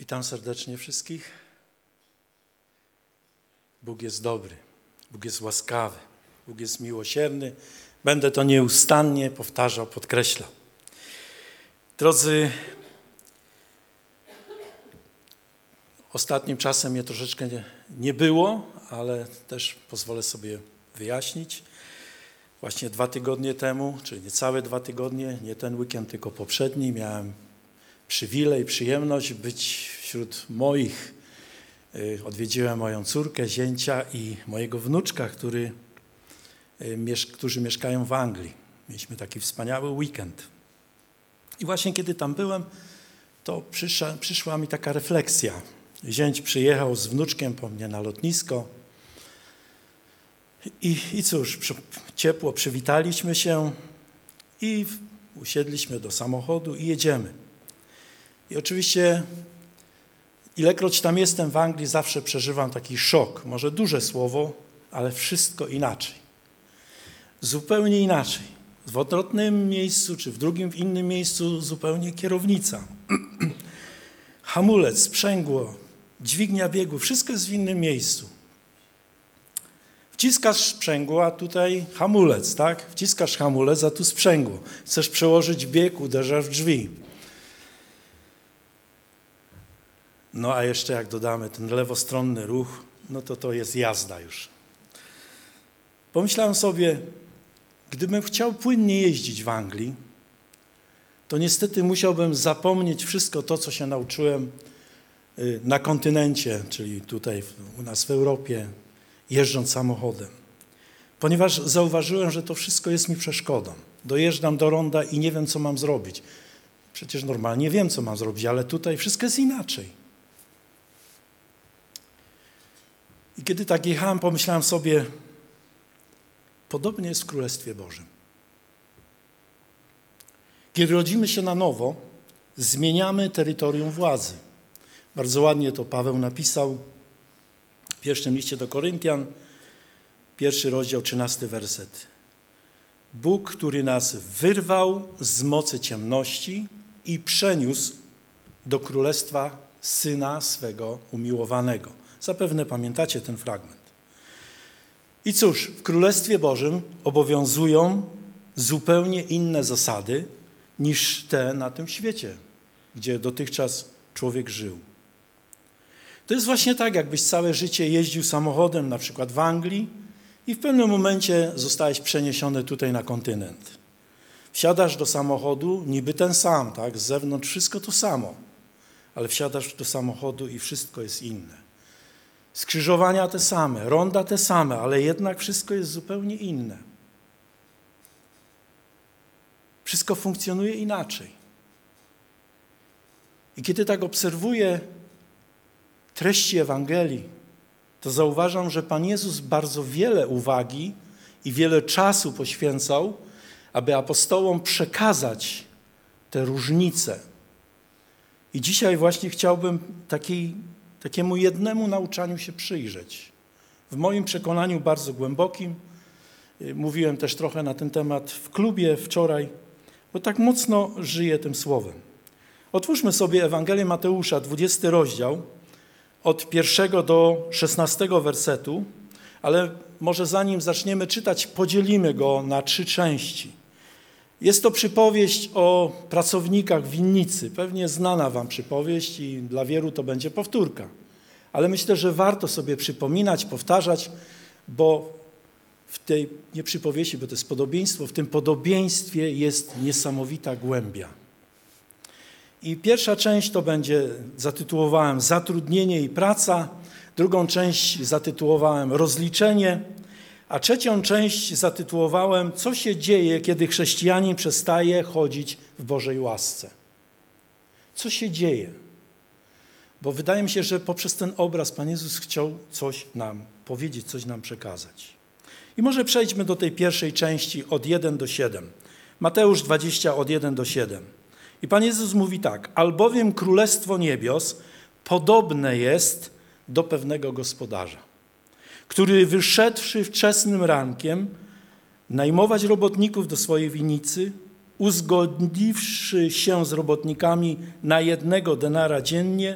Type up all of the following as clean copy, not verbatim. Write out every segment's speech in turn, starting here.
Witam serdecznie wszystkich. Bóg jest dobry, Bóg jest łaskawy, Bóg jest miłosierny. Będę to nieustannie powtarzał, podkreślał. Drodzy, ostatnim czasem mnie troszeczkę nie było, ale też pozwolę sobie wyjaśnić. Właśnie 2 tygodnie temu, czyli niecałe 2 tygodnie, nie ten weekend, tylko poprzedni, miałem przywilej, przyjemność być wśród moich. Odwiedziłem moją córkę, zięcia i mojego wnuczka, którzy mieszkają w Anglii. Mieliśmy taki wspaniały weekend. I właśnie kiedy tam byłem, to przyszła mi taka refleksja. Zięć przyjechał z wnuczkiem po mnie na lotnisko i cóż, ciepło przywitaliśmy się i usiedliśmy do samochodu i jedziemy. I oczywiście ilekroć tam jestem w Anglii, zawsze przeżywam taki szok. Może duże słowo, ale wszystko inaczej. Zupełnie inaczej. W odwrotnym miejscu, czy w drugim, w innym miejscu zupełnie kierownica. Hamulec, sprzęgło, dźwignia biegu, wszystko jest w innym miejscu. Wciskasz sprzęgło, a tutaj hamulec, tak? Wciskasz hamulec, a tu sprzęgło. Chcesz przełożyć bieg, uderzasz w drzwi. No a jeszcze jak dodamy ten lewostronny ruch, no to jest jazda już. Pomyślałem sobie, gdybym chciał płynnie jeździć w Anglii, to niestety musiałbym zapomnieć wszystko to, co się nauczyłem na kontynencie, czyli tutaj u nas w Europie, jeżdżąc samochodem. Ponieważ zauważyłem, że to wszystko jest mi przeszkodą. Dojeżdżam do ronda i nie wiem, co mam zrobić. Przecież normalnie wiem, co mam zrobić, ale tutaj wszystko jest inaczej. I kiedy tak jechałem, pomyślałem sobie, podobnie jest w Królestwie Bożym. Kiedy rodzimy się na nowo, zmieniamy terytorium władzy. Bardzo ładnie to Paweł napisał w pierwszym liście do Koryntian, 1 rozdział, 13 werset. Bóg, który nas wyrwał z mocy ciemności i przeniósł do królestwa Syna swego umiłowanego. Zapewne pamiętacie ten fragment. I cóż, w Królestwie Bożym obowiązują zupełnie inne zasady niż te na tym świecie, gdzie dotychczas człowiek żył. To jest właśnie tak, jakbyś całe życie jeździł samochodem, na przykład w Anglii i w pewnym momencie zostałeś przeniesiony tutaj na kontynent. Wsiadasz do samochodu, niby ten sam, tak? Z zewnątrz wszystko to samo, ale wsiadasz do samochodu i wszystko jest inne. Skrzyżowania te same, ronda te same, ale jednak wszystko jest zupełnie inne. Wszystko funkcjonuje inaczej. I kiedy tak obserwuję treści Ewangelii, to zauważam, że Pan Jezus bardzo wiele uwagi i wiele czasu poświęcał, aby apostołom przekazać te różnice. I dzisiaj właśnie chciałbym takiemu jednemu nauczaniu się przyjrzeć. W moim przekonaniu bardzo głębokim. Mówiłem też trochę na ten temat w klubie wczoraj, bo tak mocno żyję tym słowem. Otwórzmy sobie Ewangelię Mateusza, 20 rozdział, od 1 do 16 wersetu, ale może zanim zaczniemy czytać, podzielimy go na 3 części. Jest to przypowieść o pracownikach winnicy. Pewnie znana wam przypowieść i dla wielu to będzie powtórka. Ale myślę, że warto sobie przypominać, powtarzać, bo w tej, nie przypowieści, bo to jest podobieństwo, w tym podobieństwie jest niesamowita głębia. I pierwsza część to będzie, zatytułowałem Zatrudnienie i praca, drugą część zatytułowałem Rozliczenie, a trzecią część zatytułowałem Co się dzieje, kiedy chrześcijanin przestaje chodzić w Bożej łasce? Co się dzieje? Bo wydaje mi się, że poprzez ten obraz Pan Jezus chciał coś nam powiedzieć, coś nam przekazać. I może przejdźmy do tej pierwszej części od 1 do 7. Mateusz 20 od 1 do 7. I Pan Jezus mówi tak, albowiem Królestwo Niebios podobne jest do pewnego gospodarza, który wyszedłszy wczesnym rankiem najmować robotników do swojej winnicy, uzgodniwszy się z robotnikami na 1 denara dziennie,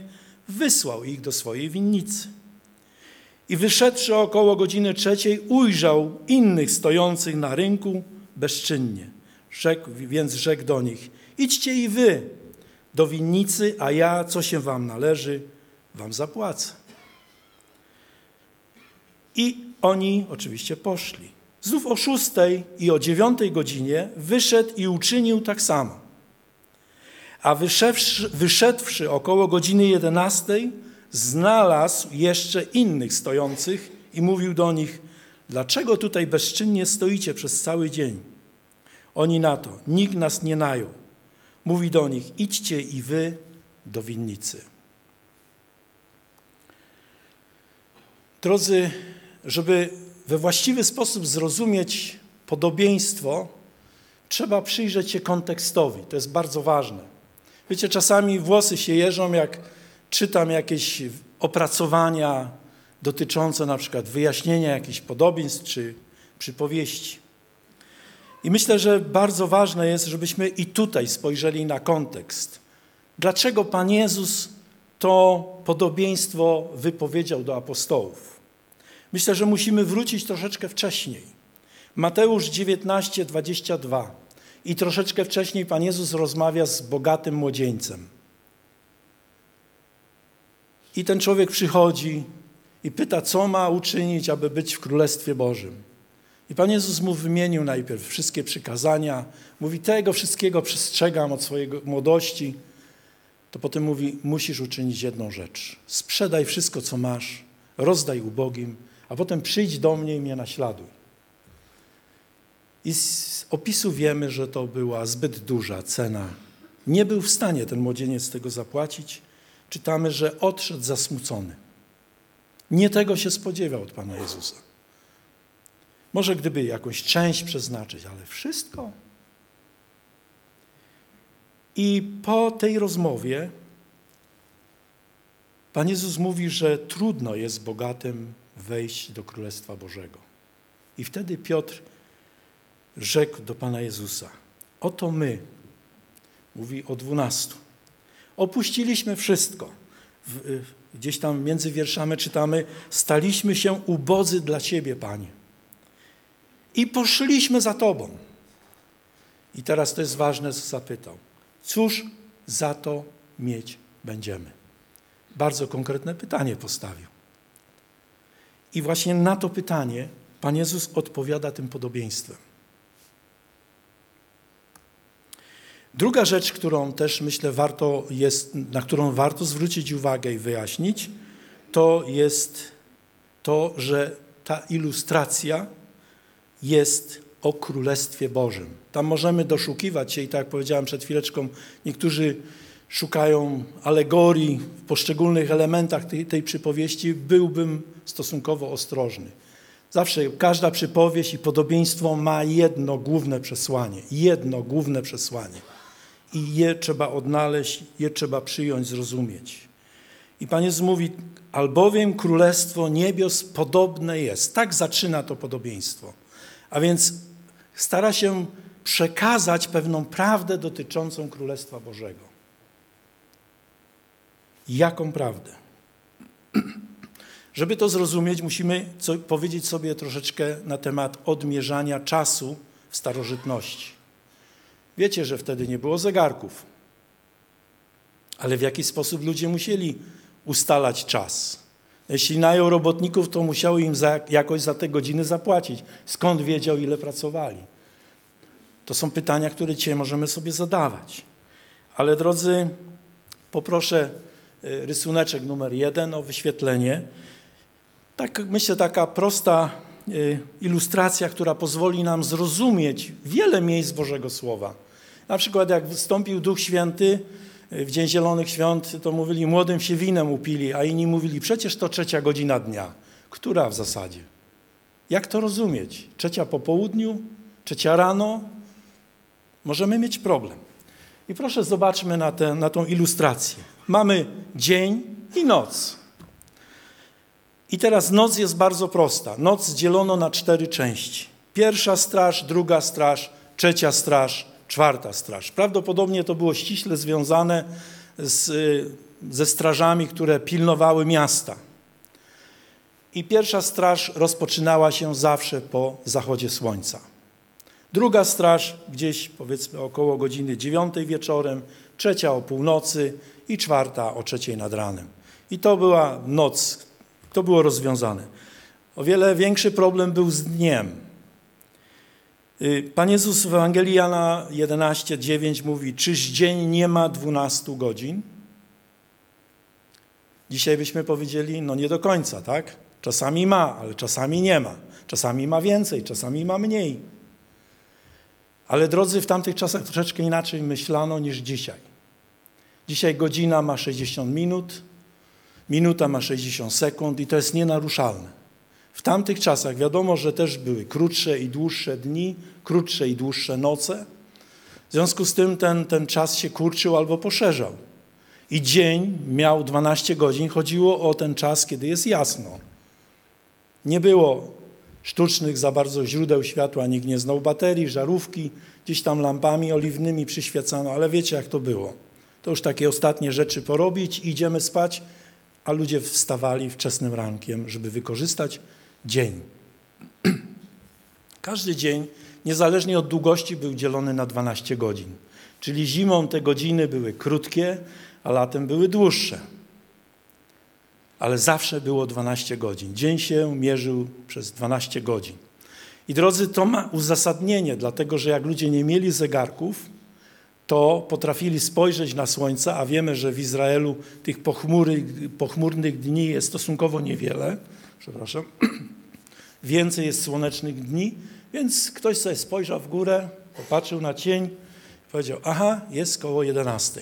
wysłał ich do swojej winnicy. I wyszedłszy około godziny 3, ujrzał innych stojących na rynku bezczynnie. Więc rzekł do nich: idźcie i wy do winnicy, a ja, co się wam należy, wam zapłacę. I oni oczywiście poszli. Znów o 6 i o 9 godzinie wyszedł i uczynił tak samo. A wyszedłszy około godziny 11, znalazł jeszcze innych stojących i mówił do nich: dlaczego tutaj bezczynnie stoicie przez cały dzień? Oni na to: nikt nas nie najął. Mówi do nich: idźcie i wy do winnicy. Drodzy, żeby we właściwy sposób zrozumieć podobieństwo, trzeba przyjrzeć się kontekstowi. To jest bardzo ważne. Wiecie, czasami włosy się jeżą, jak czytam jakieś opracowania dotyczące na przykład wyjaśnienia jakichś podobieństw czy przypowieści. I myślę, że bardzo ważne jest, żebyśmy i tutaj spojrzeli na kontekst. Dlaczego Pan Jezus to podobieństwo wypowiedział do apostołów? Myślę, że musimy wrócić troszeczkę wcześniej. Mateusz 19:22. I troszeczkę wcześniej Pan Jezus rozmawia z bogatym młodzieńcem. I ten człowiek przychodzi i pyta, co ma uczynić, aby być w Królestwie Bożym. I Pan Jezus mu wymienił najpierw wszystkie przykazania. Mówi: tego wszystkiego przestrzegam od swojej młodości. To potem mówi: musisz uczynić jedną rzecz. Sprzedaj wszystko, co masz, rozdaj ubogim, a potem przyjdź do mnie i mnie naśladuj. I z opisu wiemy, że to była zbyt duża cena. Nie był w stanie ten młodzieniec tego zapłacić. Czytamy, że odszedł zasmucony. Nie tego się spodziewał od Pana Jezusa. Może gdyby jakąś część przeznaczyć, ale wszystko. I po tej rozmowie Pan Jezus mówi, że trudno jest bogatym wejść do Królestwa Bożego. I wtedy Piotr rzekł do Pana Jezusa: oto my, mówi o 12, opuściliśmy wszystko. Gdzieś tam między wierszami czytamy: staliśmy się ubodzy dla Ciebie, Panie. I poszliśmy za Tobą. I teraz to jest ważne, co zapytał: cóż za to mieć będziemy? Bardzo konkretne pytanie postawił. I właśnie na to pytanie Pan Jezus odpowiada tym podobieństwem. Druga rzecz, którą też myślę na którą warto zwrócić uwagę i wyjaśnić, to jest to, że ta ilustracja jest o Królestwie Bożym. Tam możemy doszukiwać się i tak jak powiedziałem przed chwileczką, niektórzy szukają alegorii w poszczególnych elementach tej przypowieści. Byłbym stosunkowo ostrożny. Zawsze każda przypowieść i podobieństwo ma jedno główne przesłanie. I je trzeba odnaleźć, je trzeba przyjąć, zrozumieć. I Pan Jezus mówi: albowiem Królestwo Niebios podobne jest. Tak zaczyna to podobieństwo. A więc stara się przekazać pewną prawdę dotyczącą Królestwa Bożego. Jaką prawdę? Żeby to zrozumieć, musimy powiedzieć sobie troszeczkę na temat odmierzania czasu w starożytności. Wiecie, że wtedy nie było zegarków, ale w jakiś sposób ludzie musieli ustalać czas. Jeśli najął robotników, to musiał im jakoś za te godziny zapłacić. Skąd wiedział, ile pracowali? To są pytania, które dzisiaj możemy sobie zadawać. Ale drodzy, poproszę rysuneczek numer 1 o wyświetlenie. Tak, myślę, taka prosta ilustracja, która pozwoli nam zrozumieć wiele miejsc Bożego Słowa. Na przykład jak wstąpił Duch Święty w Dzień Zielonych Świąt, to mówili: młodym się winem upili, a inni mówili: przecież to 3 godzina dnia. Która w zasadzie? Jak to rozumieć? 3 po południu? 3 rano? Możemy mieć problem. I proszę, zobaczmy na tą ilustrację. Mamy dzień i noc. I teraz noc jest bardzo prosta. Noc dzielono na 4 części. 1. straż, 2. straż, 3. straż, 4. straż. Prawdopodobnie to było ściśle związane z ze strażami, które pilnowały miasta. I pierwsza straż rozpoczynała się zawsze po zachodzie słońca. Druga straż gdzieś powiedzmy około godziny 9 wieczorem, trzecia o północy i czwarta o 3 nad ranem. I to była noc, to było rozwiązane. O wiele większy problem był z dniem. Pan Jezus w Ewangelii Jana 11:9 mówi, czyż dzień nie ma 12 godzin? Dzisiaj byśmy powiedzieli, no nie do końca, tak? Czasami ma, ale czasami nie ma. Czasami ma więcej, czasami ma mniej. Ale drodzy, w tamtych czasach troszeczkę inaczej myślano niż dzisiaj. Dzisiaj godzina ma 60 minut, minuta ma 60 sekund i to jest nienaruszalne. W tamtych czasach wiadomo, że też były krótsze i dłuższe dni, krótsze i dłuższe noce. W związku z tym ten czas się kurczył albo poszerzał. I dzień miał 12 godzin, chodziło o ten czas, kiedy jest jasno. Nie było sztucznych za bardzo źródeł światła, nikt nie znał baterii, żarówki, gdzieś tam lampami oliwnymi przyświecano, ale wiecie jak to było. To już takie ostatnie rzeczy porobić, idziemy spać, a ludzie wstawali wczesnym rankiem, żeby wykorzystać dzień. Każdy dzień, niezależnie od długości, był dzielony na 12 godzin. Czyli zimą te godziny były krótkie, a latem były dłuższe. Ale zawsze było 12 godzin. Dzień się mierzył przez 12 godzin. I drodzy, to ma uzasadnienie, dlatego że jak ludzie nie mieli zegarków, to potrafili spojrzeć na słońce, a wiemy, że w Izraelu tych pochmurnych dni jest stosunkowo niewiele. Przepraszam. Więcej jest słonecznych dni, więc ktoś sobie spojrzał w górę, popatrzył na cień i powiedział, aha, jest koło 11.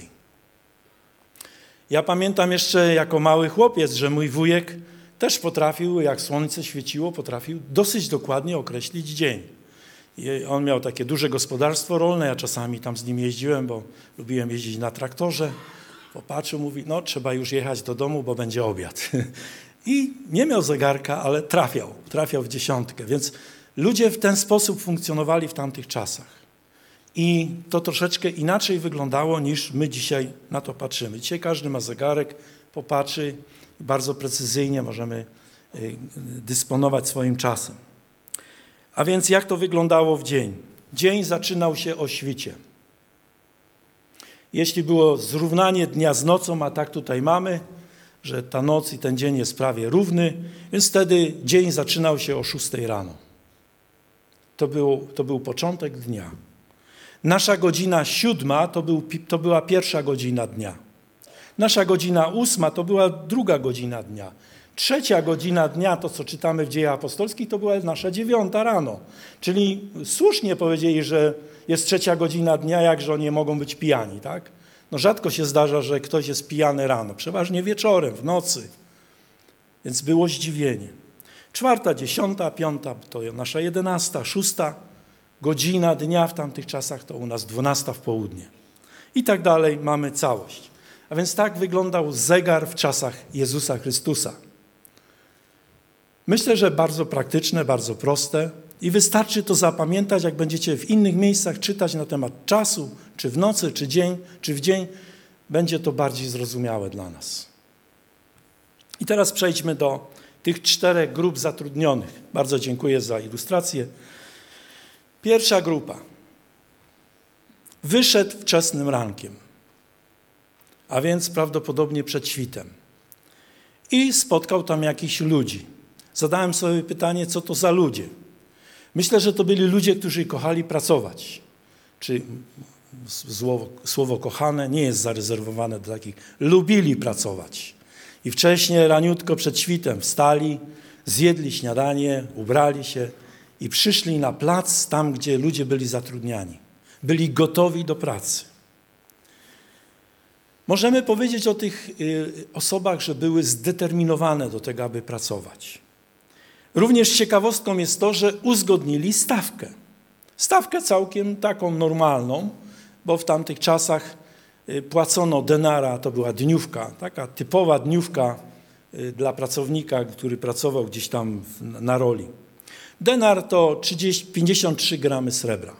Ja pamiętam jeszcze jako mały chłopiec, że mój wujek też potrafił, jak słońce świeciło, potrafił dosyć dokładnie określić dzień. I on miał takie duże gospodarstwo rolne, ja czasami tam z nim jeździłem, bo lubiłem jeździć na traktorze. Popatrzył, mówi, no trzeba już jechać do domu, bo będzie obiad. I nie miał zegarka, ale trafiał w 10. Więc ludzie w ten sposób funkcjonowali w tamtych czasach. I to troszeczkę inaczej wyglądało, niż my dzisiaj na to patrzymy. Dzisiaj każdy ma zegarek, popatrzy i bardzo precyzyjnie możemy dysponować swoim czasem. A więc jak to wyglądało w dzień? Dzień zaczynał się o świcie. Jeśli było zrównanie dnia z nocą, a tak tutaj mamy, że ta noc i ten dzień jest prawie równy, więc wtedy dzień zaczynał się o 6 rano. To był początek dnia. Nasza godzina 7 to była pierwsza godzina dnia. Nasza godzina 8 to była druga godzina dnia. Trzecia godzina dnia, to co czytamy w Dziejach Apostolskich, to była nasza 9 rano. Czyli słusznie powiedzieli, że jest trzecia godzina dnia, jakże oni mogą być pijani, tak? No rzadko się zdarza, że ktoś jest pijany rano, przeważnie wieczorem, w nocy. Więc było zdziwienie. 4, 10, 5 to nasza 11, 6 godzina dnia w tamtych czasach to u nas 12 w południe. I tak dalej mamy całość. A więc tak wyglądał zegar w czasach Jezusa Chrystusa. Myślę, że bardzo praktyczne, bardzo proste i wystarczy to zapamiętać, jak będziecie w innych miejscach czytać na temat czasu, czy w nocy, czy w dzień, będzie to bardziej zrozumiałe dla nas. I teraz przejdźmy do tych 4 grup zatrudnionych. Bardzo dziękuję za ilustrację. Pierwsza grupa. Wyszedł wczesnym rankiem, a więc prawdopodobnie przed świtem. I spotkał tam jakichś ludzi. Zadałem sobie pytanie, co to za ludzie. Myślę, że to byli ludzie, którzy kochali pracować. Czy słowo kochane nie jest zarezerwowane do takich. Lubili pracować. I wcześniej, raniutko przed świtem wstali, zjedli śniadanie, ubrali się i przyszli na plac, tam gdzie ludzie byli zatrudniani. Byli gotowi do pracy. Możemy powiedzieć o tych osobach, że były zdeterminowane do tego, aby pracować. Również ciekawostką jest to, że uzgodnili stawkę. Stawkę całkiem taką normalną, bo w tamtych czasach płacono denara, to była dniówka, taka typowa dniówka dla pracownika, który pracował gdzieś tam na roli. Denar to 53 gramy srebra.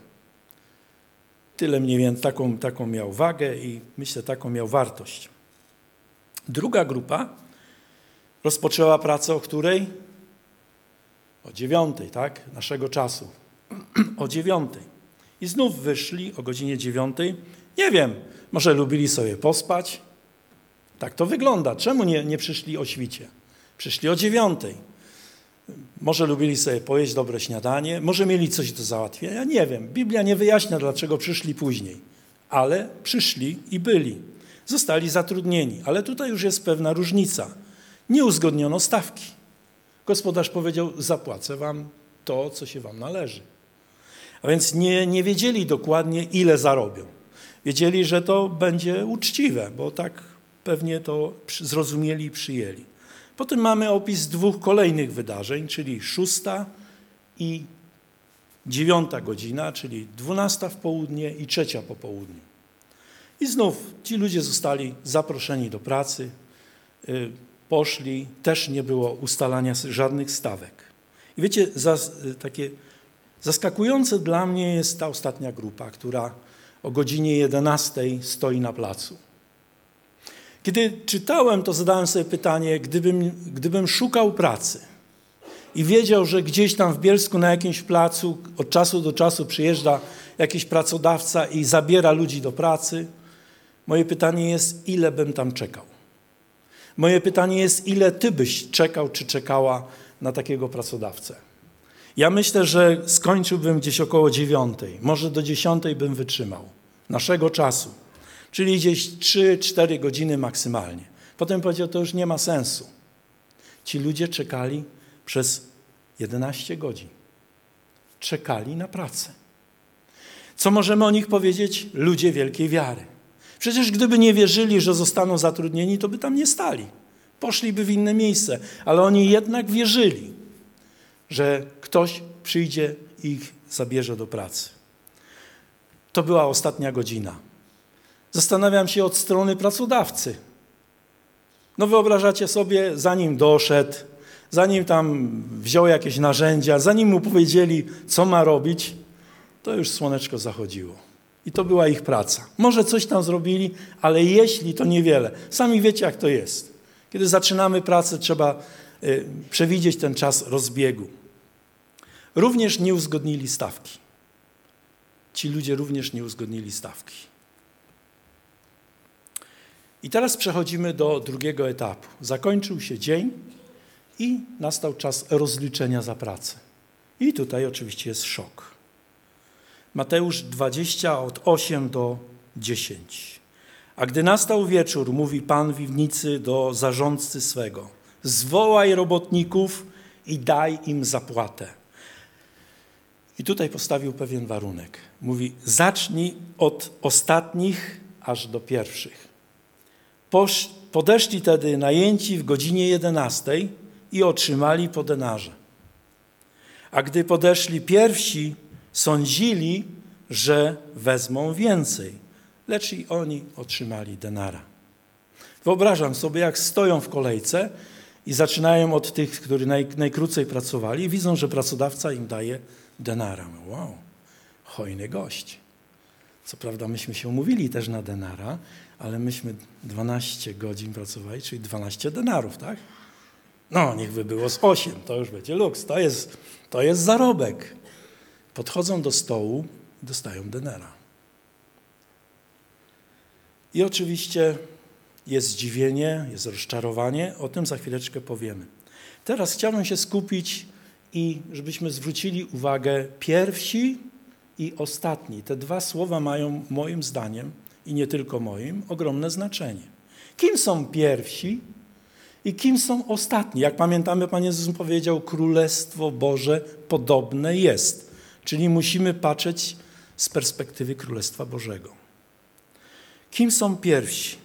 Tyle mniej więcej, taką miał wagę i myślę, taką miał wartość. Druga grupa rozpoczęła pracę o której? O 9, tak? Naszego czasu. O 9. I znów wyszli o godzinie 9. Nie wiem, może lubili sobie pospać. Tak to wygląda. Czemu nie przyszli o świcie? Przyszli o 9. Może lubili sobie pojeść dobre śniadanie, może mieli coś do załatwienia, nie wiem. Biblia nie wyjaśnia, dlaczego przyszli później, ale przyszli i byli. Zostali zatrudnieni, ale tutaj już jest pewna różnica. Nie uzgodniono stawki. Gospodarz powiedział, zapłacę wam to, co się wam należy. A więc nie wiedzieli dokładnie, ile zarobią. Wiedzieli, że to będzie uczciwe, bo tak pewnie to zrozumieli i przyjęli. Potem mamy opis 2 kolejnych wydarzeń, czyli 6 i 9 godzina, czyli 12 w południe i 3 po południu. I znów ci ludzie zostali zaproszeni do pracy, poszli, też nie było ustalania żadnych stawek. I wiecie, takie zaskakujące dla mnie jest ta ostatnia grupa, która o godzinie 11 stoi na placu. Kiedy czytałem, to zadałem sobie pytanie, gdybym szukał pracy i wiedział, że gdzieś tam w Bielsku na jakimś placu od czasu do czasu przyjeżdża jakiś pracodawca i zabiera ludzi do pracy, moje pytanie jest, ile bym tam czekał? Moje pytanie jest, ile ty byś czekał czy czekała na takiego pracodawcę? Ja myślę, że skończyłbym gdzieś około 9, może do 10 bym wytrzymał naszego czasu. Czyli gdzieś 3-4 godziny maksymalnie. Potem powiedział, to już nie ma sensu. Ci ludzie czekali przez 11 godzin. Czekali na pracę. Co możemy o nich powiedzieć? Ludzie wielkiej wiary. Przecież gdyby nie wierzyli, że zostaną zatrudnieni, to by tam nie stali. Poszliby w inne miejsce. Ale oni jednak wierzyli, że ktoś przyjdzie i ich zabierze do pracy. To była ostatnia godzina. Zastanawiam się od strony pracodawcy. No wyobrażacie sobie, zanim doszedł, zanim tam wziął jakieś narzędzia, zanim mu powiedzieli, co ma robić, to już słoneczko zachodziło. I to była ich praca. Może coś tam zrobili, ale jeśli to niewiele. Sami wiecie, jak to jest. Kiedy zaczynamy pracę, trzeba przewidzieć ten czas rozbiegu. Również nie uzgodnili stawki. Ci ludzie również nie uzgodnili stawki. I teraz przechodzimy do drugiego etapu. Zakończył się dzień i nastał czas rozliczenia za pracę. I tutaj oczywiście jest szok. Mateusz 20 od 8 do 10. A gdy nastał wieczór, mówi Pan winnicy do zarządcy swego, zwołaj robotników i daj im zapłatę. I tutaj postawił pewien warunek. Mówi, zacznij od ostatnich aż do pierwszych. Podeszli tedy najęci w godzinie 11 i otrzymali po denarze. A gdy podeszli pierwsi, sądzili, że wezmą więcej, lecz i oni otrzymali denara. Wyobrażam sobie, jak stoją w kolejce i zaczynają od tych, którzy najkrócej pracowali i widzą, że pracodawca im daje denara. Wow, hojny gość. Co prawda myśmy się umówili też na denara, ale myśmy 12 godzin pracowali, czyli 12 denarów, tak? No, niech by było z 8, to już będzie luks, to jest zarobek. Podchodzą do stołu i dostają denara. I oczywiście jest zdziwienie, jest rozczarowanie, o tym za chwileczkę powiemy. Teraz chciałbym się skupić i żebyśmy zwrócili uwagę pierwsi i ostatni. Te 2 słowa mają moim zdaniem i nie tylko moim ogromne znaczenie. Kim są pierwsi i kim są ostatni? Jak pamiętamy, Pan Jezus powiedział, Królestwo Boże podobne jest. Czyli musimy patrzeć z perspektywy Królestwa Bożego. Kim są pierwsi?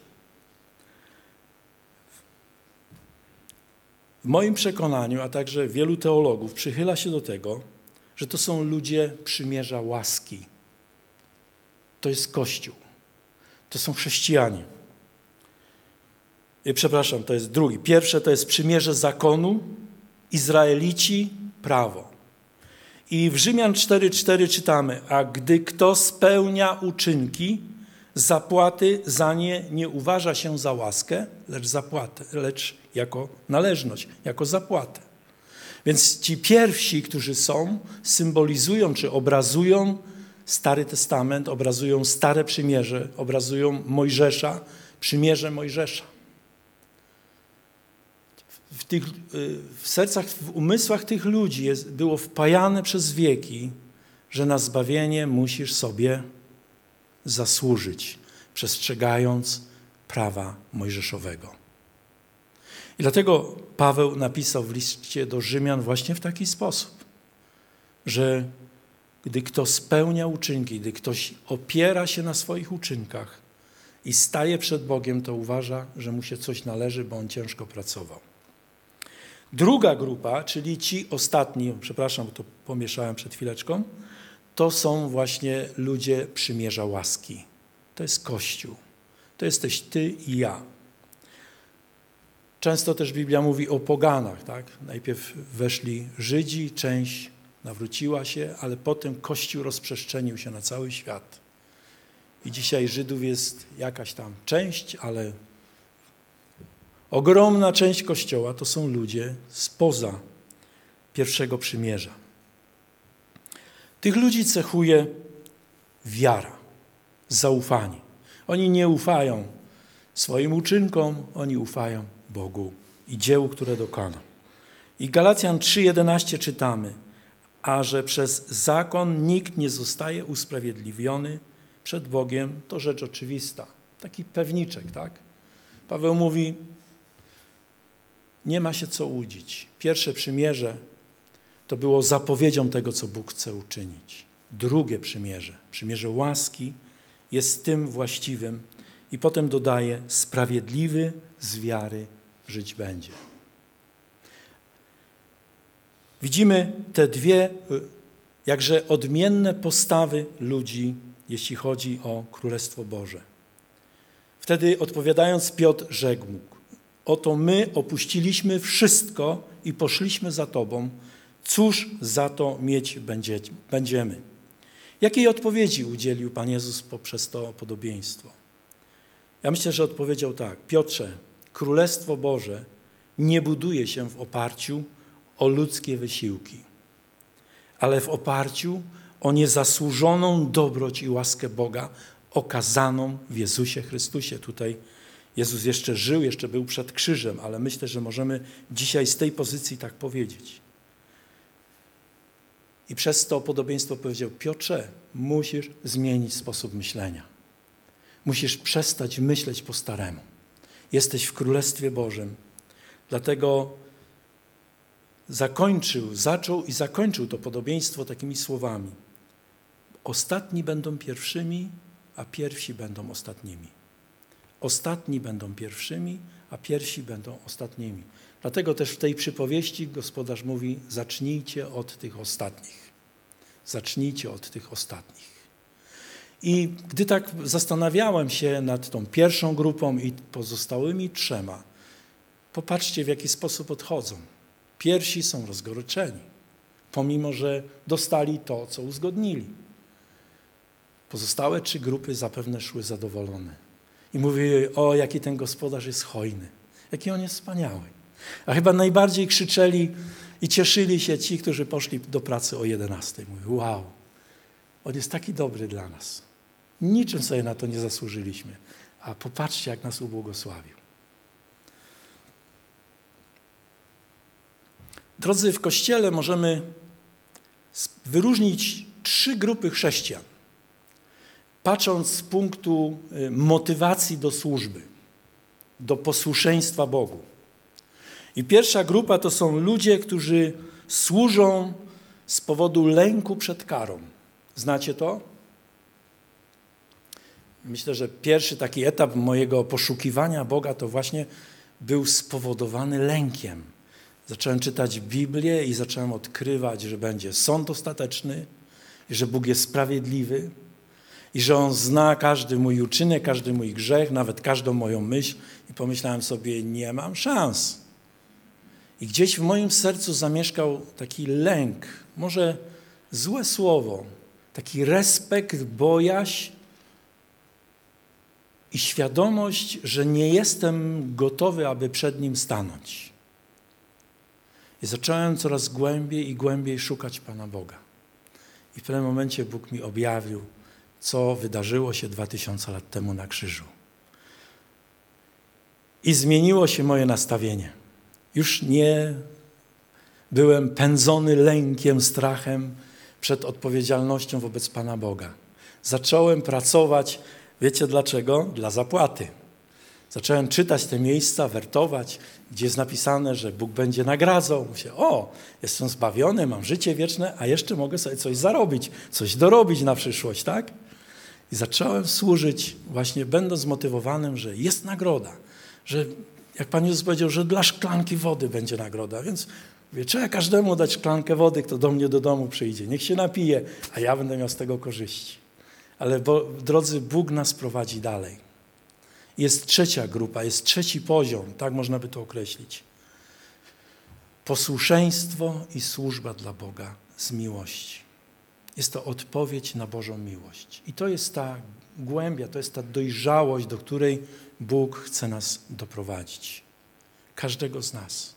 W moim przekonaniu, a także wielu teologów przychyla się do tego, że to są ludzie przymierza łaski. To jest Kościół. To są chrześcijanie. Przepraszam, to jest drugi. Pierwsze to jest przymierze zakonu, Izraelici, prawo. I w Rzymian 4:4 czytamy, a gdy kto spełnia uczynki, Zapłaty za nie uważa się za łaskę, lecz jako należność, jako zapłatę. Więc ci pierwsi, którzy są, symbolizują czy obrazują Stary Testament, obrazują Stare Przymierze, obrazują Mojżesza, przymierze Mojżesza. W sercach, w umysłach tych ludzi było wpajane przez wieki, że na zbawienie musisz sobie zasłużyć, przestrzegając prawa mojżeszowego. I dlatego Paweł napisał w liście do Rzymian właśnie w taki sposób, że gdy kto spełnia uczynki, gdy ktoś opiera się na swoich uczynkach i staje przed Bogiem, to uważa, że mu się coś należy, bo on ciężko pracował. Druga grupa, czyli ci ostatni, przepraszam, bo to pomieszałem przed chwileczką, to są właśnie ludzie przymierza łaski. To jest Kościół. To jesteś ty i ja. Często też Biblia mówi o poganach, tak? Najpierw weszli Żydzi, część nawróciła się, ale potem Kościół rozprzestrzenił się na cały świat. I dzisiaj Żydów jest jakaś tam część, ale ogromna część Kościoła to są ludzie spoza pierwszego przymierza. Tych ludzi cechuje wiara, zaufanie. Oni nie ufają swoim uczynkom, oni ufają Bogu i dziełu, które dokonał. I Galacjan 3:11 czytamy, a że przez zakon nikt nie zostaje usprawiedliwiony przed Bogiem, to rzecz oczywista. Taki pewniczek, tak? Paweł mówi, nie ma się co łudzić. Pierwsze przymierze to było zapowiedzią tego, co Bóg chce uczynić. Drugie przymierze, przymierze łaski, jest tym właściwym i potem dodaje, sprawiedliwy z wiary żyć będzie. Widzimy te dwie jakże odmienne postawy ludzi, jeśli chodzi o Królestwo Boże. Wtedy odpowiadając Piotr rzekł mu, oto my opuściliśmy wszystko i poszliśmy za Tobą, cóż za to mieć będziemy? Jakiej odpowiedzi udzielił Pan Jezus poprzez to podobieństwo? Ja myślę, że odpowiedział tak. Piotrze, Królestwo Boże nie buduje się w oparciu o ludzkie wysiłki, ale w oparciu o niezasłużoną dobroć i łaskę Boga okazaną w Jezusie Chrystusie. Tutaj Jezus jeszcze żył, jeszcze był przed krzyżem, ale myślę, że możemy dzisiaj z tej pozycji tak powiedzieć. I przez to podobieństwo powiedział, Piotrze, musisz zmienić sposób myślenia. Musisz przestać myśleć po staremu. Jesteś w Królestwie Bożym. Dlatego zaczął i zakończył to podobieństwo takimi słowami. Ostatni będą pierwszymi, a pierwsi będą ostatnimi. Ostatni będą pierwszymi, a pierwsi będą ostatnimi. Dlatego też w tej przypowieści gospodarz mówi, zacznijcie od tych ostatnich. Zacznijcie od tych ostatnich. I gdy tak zastanawiałem się nad tą pierwszą grupą i pozostałymi trzema, popatrzcie, w jaki sposób odchodzą. Pierwsi są rozgoryczeni, pomimo że dostali to, co uzgodnili. Pozostałe 3 grupy zapewne szły zadowolone. I mówiły, o jaki ten gospodarz jest hojny, jaki on jest wspaniały. A chyba najbardziej krzyczeli i cieszyli się ci, którzy poszli do pracy o 11. Mówią, wow, on jest taki dobry dla nas. Niczym sobie na to nie zasłużyliśmy. A popatrzcie, jak nas ubłogosławił. Drodzy, w Kościele możemy wyróżnić 3 grupy chrześcijan, patrząc z punktu motywacji do służby, do posłuszeństwa Bogu. I pierwsza grupa to są ludzie, którzy służą z powodu lęku przed karą. Znacie to? Myślę, że pierwszy taki etap mojego poszukiwania Boga to właśnie był spowodowany lękiem. Zacząłem czytać Biblię i zacząłem odkrywać, że będzie sąd ostateczny, i że Bóg jest sprawiedliwy i że On zna każdy mój uczynek, każdy mój grzech, nawet każdą moją myśl. I pomyślałem sobie, nie mam szans. I gdzieś w moim sercu zamieszkał taki lęk, może złe słowo, taki respekt, bojaźń i świadomość, że nie jestem gotowy, aby przed Nim stanąć. I zacząłem coraz głębiej i głębiej szukać Pana Boga. I w pewnym momencie Bóg mi objawił, co wydarzyło się 2000 lat temu na krzyżu. I zmieniło się moje nastawienie. Już nie byłem pędzony lękiem, strachem przed odpowiedzialnością wobec Pana Boga. Zacząłem pracować, wiecie dlaczego? Dla zapłaty. Zacząłem czytać te miejsca, wertować, gdzie jest napisane, że Bóg będzie nagradzał. Myślę, jestem zbawiony, mam życie wieczne, a jeszcze mogę sobie coś zarobić, coś dorobić na przyszłość, tak? I zacząłem służyć właśnie będąc zmotywowanym, że jest nagroda, że jak Pan Jezus powiedział, że dla szklanki wody będzie nagroda, więc mówię, trzeba każdemu dać szklankę wody, kto do mnie do domu przyjdzie. Niech się napije, a ja będę miał z tego korzyści. Ale drodzy, Bóg nas prowadzi dalej. Jest trzecia grupa, jest trzeci poziom, tak można by to określić. Posłuszeństwo i służba dla Boga z miłości. Jest to odpowiedź na Bożą miłość. I to jest ta głębia, to jest ta dojrzałość, do której Bóg chce nas doprowadzić. Każdego z nas.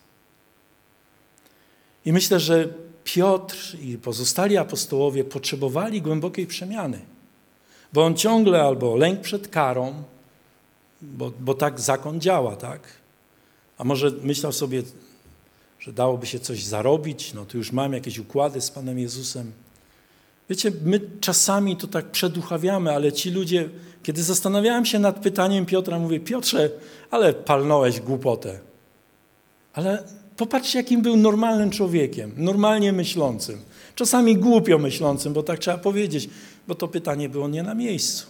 I myślę, że Piotr i pozostali apostołowie potrzebowali głębokiej przemiany. Bo on ciągle albo lęk przed karą, bo tak zakon działa, tak? A może myślał sobie, że dałoby się coś zarobić, no to już mam jakieś układy z Panem Jezusem. Wiecie, my czasami to tak przeduchawiamy, ale ci ludzie, kiedy zastanawiałem się nad pytaniem Piotra, mówię, Piotrze, ale palnąłeś głupotę. Ale popatrzcie, jakim był normalnym człowiekiem, normalnie myślącym. Czasami głupio myślącym, bo tak trzeba powiedzieć, bo to pytanie było nie na miejscu.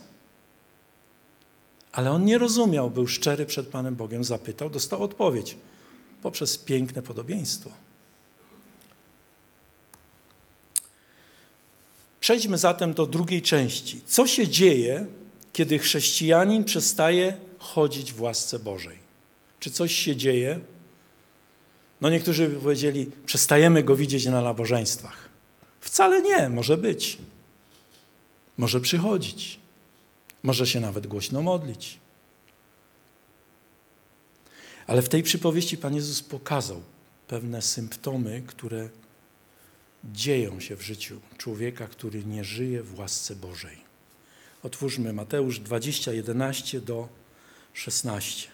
Ale on nie rozumiał, był szczery przed Panem Bogiem, zapytał, dostał odpowiedź poprzez piękne podobieństwo. Przejdźmy zatem do drugiej części. Co się dzieje, kiedy chrześcijanin przestaje chodzić w łasce Bożej? Czy coś się dzieje? No niektórzy by powiedzieli, przestajemy go widzieć na nabożeństwach. Wcale nie, może być. Może przychodzić. Może się nawet głośno modlić. Ale w tej przypowieści Pan Jezus pokazał pewne symptomy, które dzieją się w życiu człowieka, który nie żyje w łasce Bożej. Otwórzmy Mateusz 20, 11 do 16.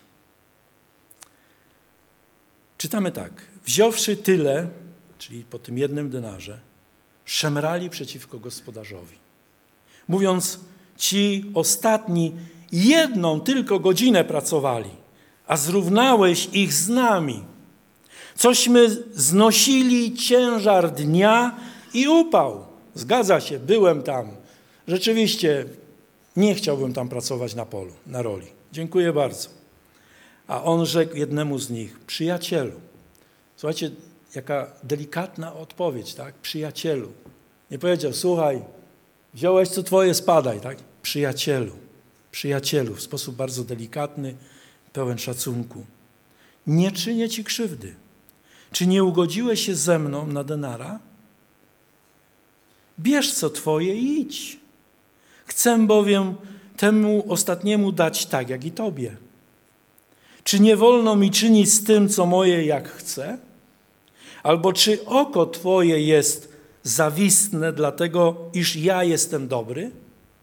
Czytamy tak. Wziąwszy tyle, czyli po tym jednym denarze, szemrali przeciwko gospodarzowi. Mówiąc, ci ostatni jedną tylko godzinę pracowali, a zrównałeś ich z nami. Cośmy znosili ciężar dnia i upał. Zgadza się, byłem tam. Rzeczywiście nie chciałbym tam pracować na polu, na roli. Dziękuję bardzo. A on rzekł jednemu z nich, przyjacielu. Słuchajcie, jaka delikatna odpowiedź, tak? Przyjacielu. Nie powiedział, słuchaj, wziąłeś co twoje, spadaj, tak? Przyjacielu, w sposób bardzo delikatny, pełen szacunku. Nie czynię ci krzywdy. Czy nie ugodziłeś się ze mną na denara? Bierz co twoje i idź. Chcę bowiem temu ostatniemu dać tak, jak i tobie. Czy nie wolno mi czynić z tym, co moje, jak chcę? Albo czy oko twoje jest zawistne, dlatego iż ja jestem dobry?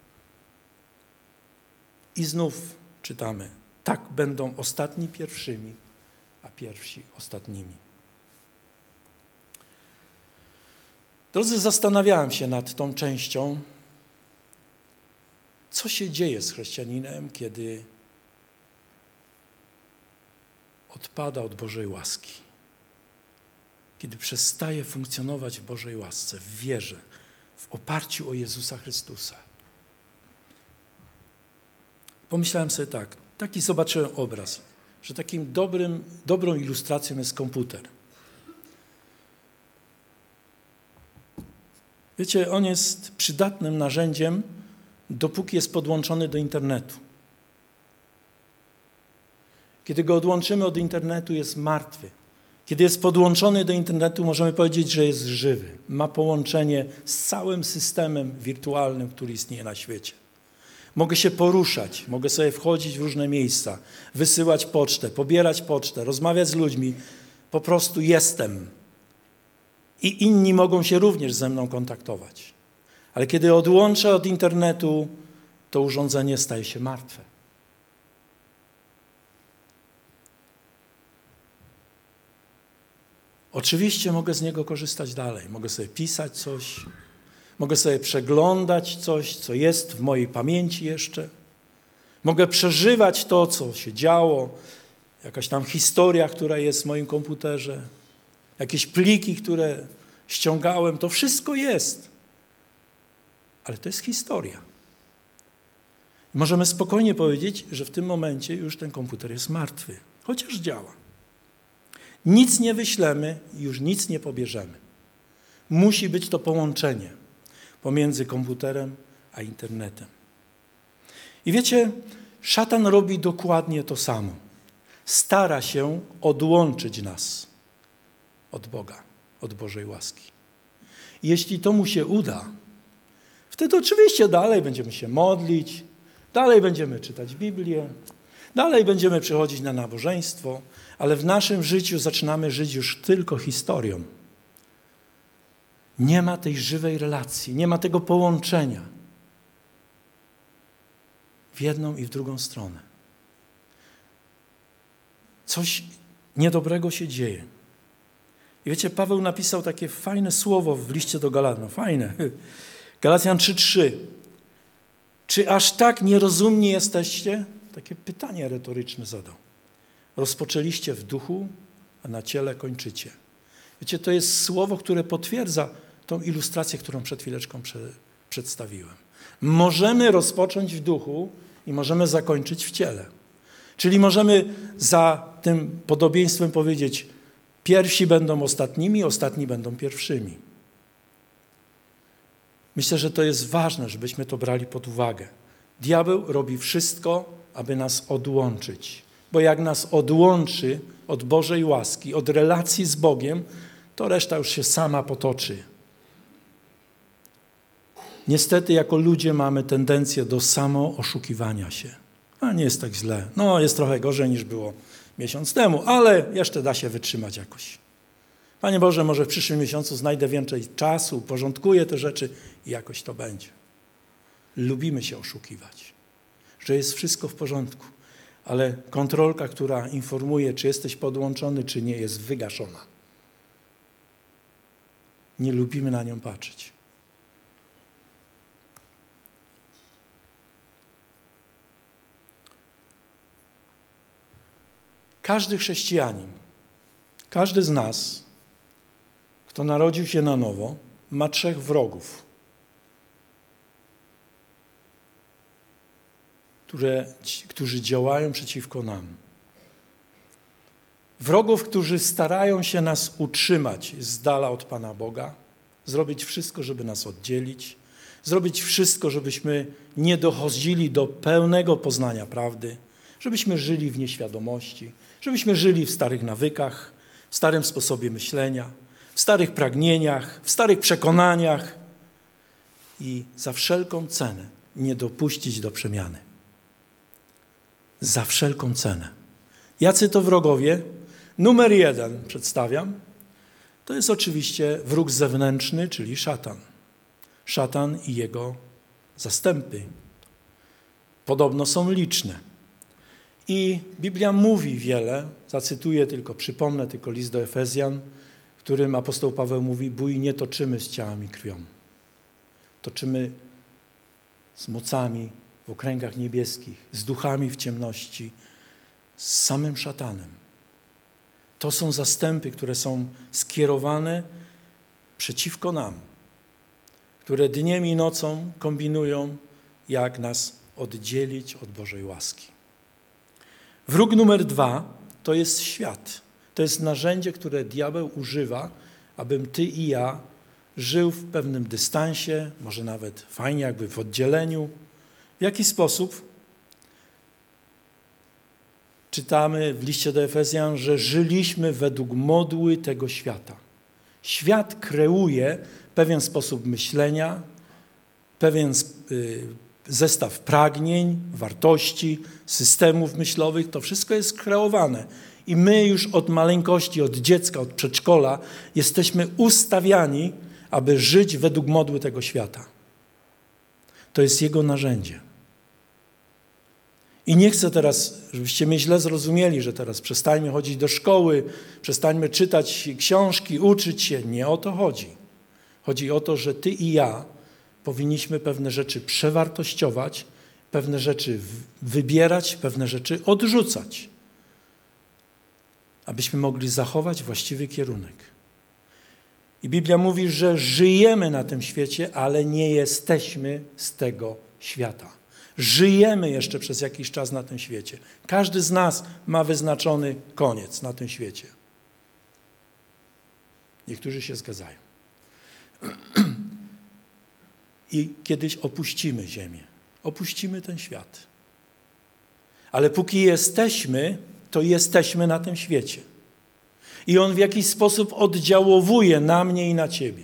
I znów czytamy, tak będą ostatni pierwszymi, a pierwsi ostatnimi. Drodzy, zastanawiałem się nad tą częścią, co się dzieje z chrześcijaninem, kiedy odpada od Bożej łaski. Kiedy przestaje funkcjonować w Bożej łasce, w wierze, w oparciu o Jezusa Chrystusa. Pomyślałem sobie tak, taki zobaczyłem obraz, że takim dobrą ilustracją jest komputer. Wiecie, on jest przydatnym narzędziem, dopóki jest podłączony do internetu. Kiedy go odłączymy od internetu, jest martwy. Kiedy jest podłączony do internetu, możemy powiedzieć, że jest żywy. Ma połączenie z całym systemem wirtualnym, który istnieje na świecie. Mogę się poruszać, mogę sobie wchodzić w różne miejsca, wysyłać pocztę, pobierać pocztę, rozmawiać z ludźmi. Po prostu jestem. I inni mogą się również ze mną kontaktować. Ale kiedy odłączę od internetu, to urządzenie staje się martwe. Oczywiście mogę z niego korzystać dalej. Mogę sobie pisać coś, mogę sobie przeglądać coś, co jest w mojej pamięci jeszcze. Mogę przeżywać to, co się działo, jakaś tam historia, która jest w moim komputerze, jakieś pliki, które ściągałem. To wszystko jest. Ale to jest historia. Możemy spokojnie powiedzieć, że w tym momencie już ten komputer jest martwy, chociaż działa. Nic nie wyślemy, już nic nie pobierzemy. Musi być to połączenie pomiędzy komputerem a internetem. I wiecie, szatan robi dokładnie to samo. Stara się odłączyć nas od Boga, od Bożej łaski. I jeśli to mu się uda, wtedy oczywiście dalej będziemy się modlić, dalej będziemy czytać Biblię, dalej będziemy przychodzić na nabożeństwo, ale w naszym życiu zaczynamy żyć już tylko historią. Nie ma tej żywej relacji, nie ma tego połączenia w jedną i w drugą stronę. Coś niedobrego się dzieje. I wiecie, Paweł napisał takie fajne słowo w liście do Galacjan. Fajne. Galacjan 3:3. Czy aż tak nierozumni jesteście? Takie pytanie retoryczne zadał. Rozpoczęliście w duchu, a na ciele kończycie. Wiecie, to jest słowo, które potwierdza tą ilustrację, którą przed chwileczką przedstawiłem. Możemy rozpocząć w duchu i możemy zakończyć w ciele. Czyli możemy za tym podobieństwem powiedzieć, pierwsi będą ostatnimi, ostatni będą pierwszymi. Myślę, że to jest ważne, żebyśmy to brali pod uwagę. Diabeł robi wszystko, aby nas odłączyć. Bo jak nas odłączy od Bożej łaski, od relacji z Bogiem, to reszta już się sama potoczy. Niestety jako ludzie mamy tendencję do samooszukiwania się. A nie jest tak źle. No jest trochę gorzej niż było miesiąc temu, ale jeszcze da się wytrzymać jakoś. Panie Boże, może w przyszłym miesiącu znajdę więcej czasu, porządkuję te rzeczy i jakoś to będzie. Lubimy się oszukiwać, że jest wszystko w porządku, ale kontrolka, która informuje, czy jesteś podłączony, czy nie, jest wygaszona. Nie lubimy na nią patrzeć. Każdy chrześcijanin, każdy z nas, kto narodził się na nowo, ma 3 wrogów, którzy działają przeciwko nam. Wrogów, którzy starają się nas utrzymać z dala od Pana Boga, zrobić wszystko, żeby nas oddzielić, zrobić wszystko, żebyśmy nie dochodzili do pełnego poznania prawdy, żebyśmy żyli w nieświadomości, żebyśmy żyli w starych nawykach, w starym sposobie myślenia, w starych pragnieniach, w starych przekonaniach i za wszelką cenę nie dopuścić do przemiany. Za wszelką cenę. Jacy to wrogowie? Numer 1 przedstawiam. To jest oczywiście wróg zewnętrzny, czyli szatan. Szatan i jego zastępy. Podobno są liczne. I Biblia mówi wiele, zacytuję tylko, przypomnę tylko list do Efezjan, w którym apostoł Paweł mówi, bój nie toczymy z ciałem i krwią. Toczymy z mocami w okręgach niebieskich, z duchami w ciemności, z samym szatanem. To są zastępy, które są skierowane przeciwko nam, które dniem i nocą kombinują, jak nas oddzielić od Bożej łaski. Wróg numer 2 to jest świat. To jest narzędzie, które diabeł używa, abym ty i ja żył w pewnym dystansie, może nawet fajnie jakby w oddzieleniu. W jaki sposób? Czytamy w liście do Efezjan, że żyliśmy według moduły tego świata. Świat kreuje pewien sposób myślenia, zestaw pragnień, wartości, systemów myślowych, to wszystko jest kreowane. I my już od maleńkości, od dziecka, od przedszkola jesteśmy ustawiani, aby żyć według modły tego świata. To jest jego narzędzie. I nie chcę teraz, żebyście mnie źle zrozumieli, że teraz przestańmy chodzić do szkoły, przestańmy czytać książki, uczyć się. Nie o to chodzi. Chodzi o to, że ty i ja powinniśmy pewne rzeczy przewartościować, pewne rzeczy wybierać, pewne rzeczy odrzucać, abyśmy mogli zachować właściwy kierunek. I Biblia mówi, że żyjemy na tym świecie, ale nie jesteśmy z tego świata. Żyjemy jeszcze przez jakiś czas na tym świecie. Każdy z nas ma wyznaczony koniec na tym świecie. Niektórzy się zgadzają. I kiedyś opuścimy ziemię. Opuścimy ten świat. Ale póki jesteśmy, to jesteśmy na tym świecie. I on w jakiś sposób oddziałowuje na mnie i na ciebie.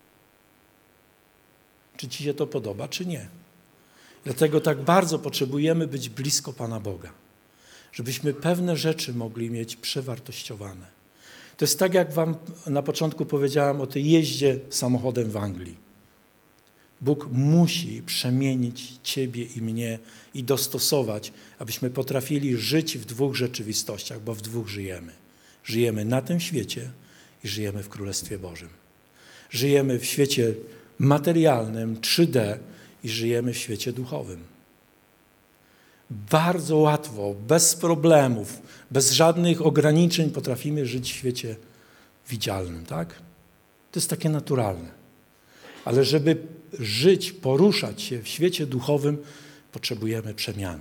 Czy ci się to podoba, czy nie? Dlatego tak bardzo potrzebujemy być blisko Pana Boga, żebyśmy pewne rzeczy mogli mieć przewartościowane. To jest tak, jak wam na początku powiedziałem o tej jeździe samochodem w Anglii. Bóg musi przemienić ciebie i mnie i dostosować, abyśmy potrafili żyć w dwóch rzeczywistościach, bo w dwóch żyjemy. Żyjemy na tym świecie i żyjemy w Królestwie Bożym. Żyjemy w świecie materialnym, 3D i żyjemy w świecie duchowym. Bardzo łatwo, bez problemów, bez żadnych ograniczeń potrafimy żyć w świecie widzialnym, tak? To jest takie naturalne. Ale żeby żyć, poruszać się w świecie duchowym, potrzebujemy przemiany.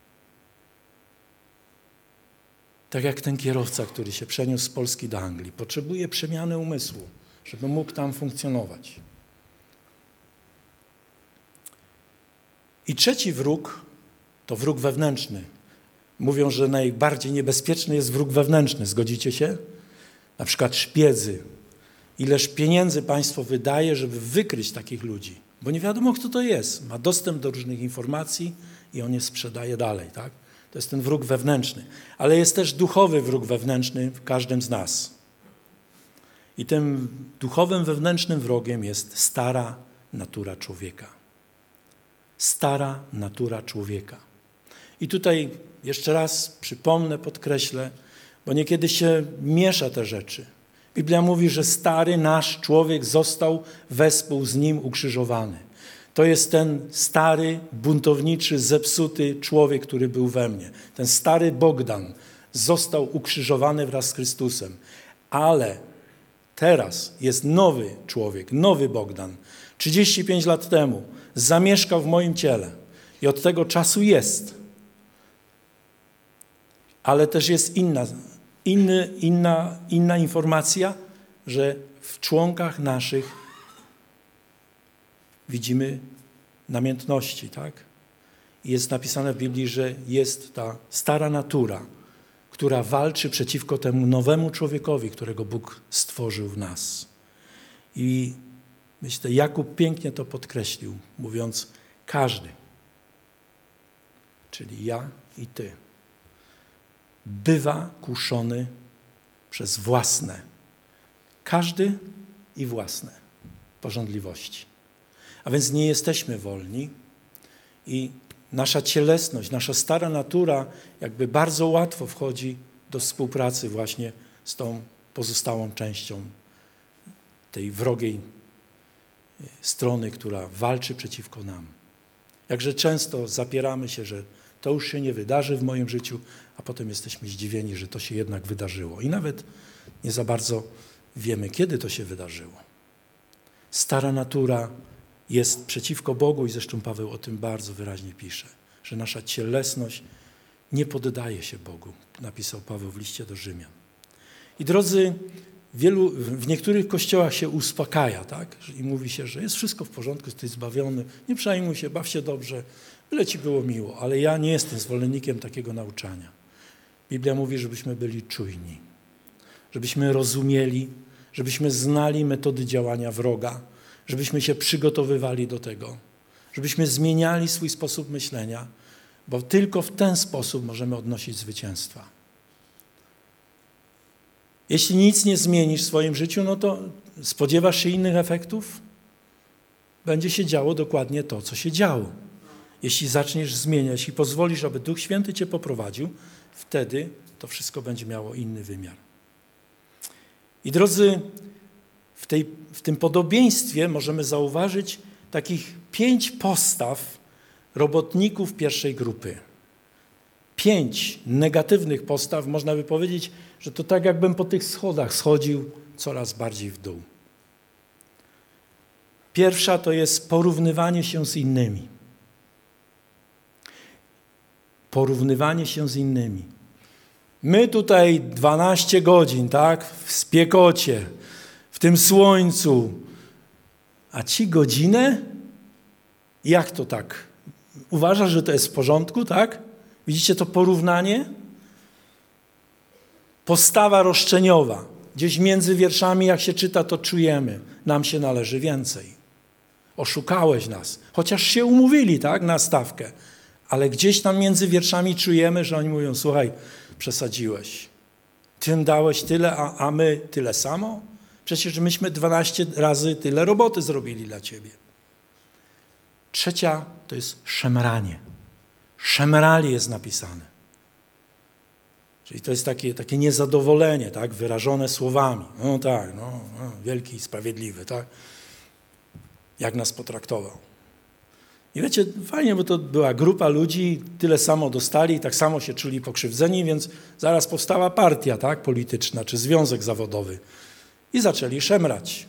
Tak jak ten kierowca, który się przeniósł z Polski do Anglii, potrzebuje przemiany umysłu, żeby mógł tam funkcjonować. I trzeci wróg to wróg wewnętrzny. Mówią, że najbardziej niebezpieczny jest wróg wewnętrzny. Zgodzicie się? Na przykład szpiedzy. Ileż pieniędzy państwo wydaje, żeby wykryć takich ludzi. Bo nie wiadomo, kto to jest. Ma dostęp do różnych informacji i on je sprzedaje dalej, tak? To jest ten wróg wewnętrzny. Ale jest też duchowy wróg wewnętrzny w każdym z nas. I tym duchowym wewnętrznym wrogiem jest stara natura człowieka. Stara natura człowieka. I tutaj jeszcze raz przypomnę, podkreślę, bo niekiedy się miesza te rzeczy. Biblia mówi, że stary nasz człowiek został wespół z nim ukrzyżowany. To jest ten stary, buntowniczy, zepsuty człowiek, który był we mnie. Ten stary Bogdan został ukrzyżowany wraz z Chrystusem. Ale teraz jest nowy człowiek, nowy Bogdan. 35 lat temu zamieszkał w moim ciele i od tego czasu jest. Ale też jest inna informacja, że w członkach naszych widzimy namiętności, tak? I jest napisane w Biblii, że jest ta stara natura, która walczy przeciwko temu nowemu człowiekowi, którego Bóg stworzył w nas. I myślę, Jakub pięknie to podkreślił, mówiąc każdy, czyli ja i ty, bywa kuszony przez własne, każdy i własne pożądliwości. A więc nie jesteśmy wolni i nasza cielesność, nasza stara natura jakby bardzo łatwo wchodzi do współpracy właśnie z tą pozostałą częścią tej wrogiej strony, która walczy przeciwko nam. Jakże często zapieramy się, że to już się nie wydarzy w moim życiu, a potem jesteśmy zdziwieni, że to się jednak wydarzyło. I nawet nie za bardzo wiemy, kiedy to się wydarzyło. Stara natura jest przeciwko Bogu i zresztą Paweł o tym bardzo wyraźnie pisze, że nasza cielesność nie poddaje się Bogu, napisał Paweł w liście do Rzymian. I drodzy, w niektórych kościołach się uspokaja, tak? I mówi się, że jest wszystko w porządku, jesteś zbawiony, nie przejmuj się, baw się dobrze, byle ci było miło. Ale ja nie jestem zwolennikiem takiego nauczania. Biblia mówi, żebyśmy byli czujni, żebyśmy rozumieli, żebyśmy znali metody działania wroga, żebyśmy się przygotowywali do tego, żebyśmy zmieniali swój sposób myślenia, bo tylko w ten sposób możemy odnosić zwycięstwa. Jeśli nic nie zmienisz w swoim życiu, no to spodziewasz się innych efektów? Będzie się działo dokładnie to, co się działo. Jeśli zaczniesz zmieniać i pozwolisz, aby Duch Święty cię poprowadził, wtedy to wszystko będzie miało inny wymiar. I drodzy, w tym podobieństwie możemy zauważyć takich 5 postaw robotników pierwszej grupy. 5 negatywnych postaw, można by powiedzieć, że to tak jakbym po tych schodach schodził coraz bardziej w dół. Pierwsza to jest porównywanie się z innymi. Porównywanie się z innymi. My tutaj 12 godzin, tak, w spiekocie, w tym słońcu, a ci godzinę? Jak to tak? Uważasz, że to jest w porządku, tak? Widzicie to porównanie? Postawa roszczeniowa. Gdzieś między wierszami, jak się czyta, to czujemy. Nam się należy więcej. Oszukałeś nas. Chociaż się umówili, tak, na stawkę. Ale gdzieś tam między wierszami czujemy, że oni mówią, słuchaj, przesadziłeś. Tym dałeś tyle, a my tyle samo? Przecież myśmy 12 razy tyle roboty zrobili dla ciebie. Trzecia to jest szemranie. Szemrali jest napisane. Czyli to jest takie niezadowolenie, tak, wyrażone słowami. No tak, wielki i sprawiedliwy, tak? Jak nas potraktował. I wiecie, fajnie, bo to była grupa ludzi, tyle samo dostali, tak samo się czuli pokrzywdzeni, więc zaraz powstała partia, tak, polityczna czy związek zawodowy. I zaczęli szemrać.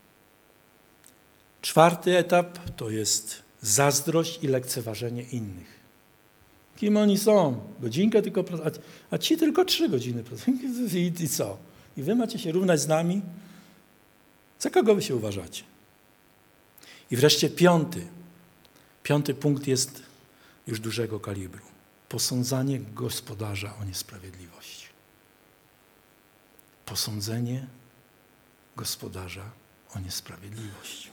4. etap to jest zazdrość i lekceważenie innych. Kim oni są? Godzinkę tylko, a ci tylko 3 godziny. I co? I wy macie się równać z nami? Za kogo wy się uważacie? I wreszcie 5. punkt jest już dużego kalibru. Posądzanie gospodarza o niesprawiedliwość. Posądzenie gospodarza o niesprawiedliwość.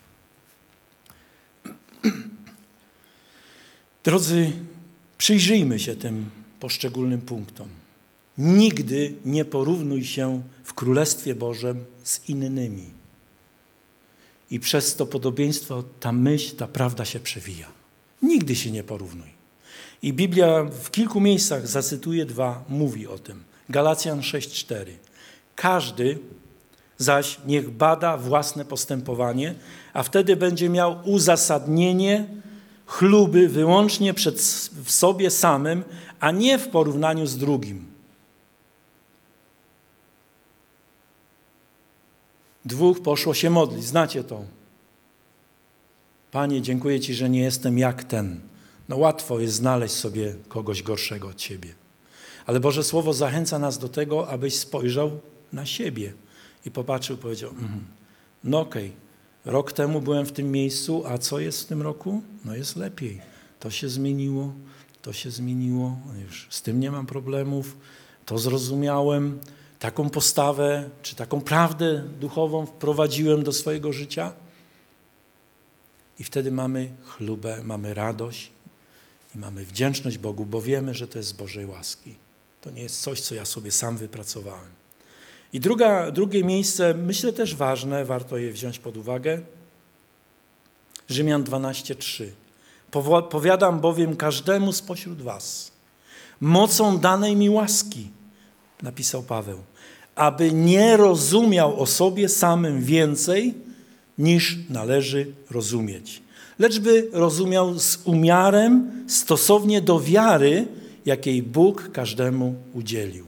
Drodzy, przyjrzyjmy się tym poszczególnym punktom. Nigdy nie porównuj się w Królestwie Bożym z innymi. I przez to podobieństwo ta myśl, ta prawda się przewija. Nigdy się nie porównuj. I Biblia w kilku miejscach, zacytuję 2, mówi o tym. Galacjan 6:4. Każdy zaś niech bada własne postępowanie, a wtedy będzie miał uzasadnienie chluby wyłącznie w sobie samym, a nie w porównaniu z drugim. 2 poszło się modlić. Znacie to. Panie, dziękuję Ci, że nie jestem jak ten. No łatwo jest znaleźć sobie kogoś gorszego od siebie. Ale Boże Słowo zachęca nas do tego, abyś spojrzał na siebie i popatrzył, powiedział, no okej, rok temu byłem w tym miejscu, a co jest w tym roku? No jest lepiej. To się zmieniło, już z tym nie mam problemów, to zrozumiałem, taką postawę, czy taką prawdę duchową wprowadziłem do swojego życia. I wtedy mamy chlubę, mamy radość i mamy wdzięczność Bogu, bo wiemy, że to jest z Bożej łaski. To nie jest coś, co ja sobie sam wypracowałem. I drugie miejsce, myślę też ważne, warto je wziąć pod uwagę. Rzymian 12:3. Powiadam bowiem każdemu spośród was, mocą danej mi łaski, napisał Paweł, aby nie rozumiał o sobie samym więcej, niż należy rozumieć. Lecz by rozumiał z umiarem, stosownie do wiary, jakiej Bóg każdemu udzielił.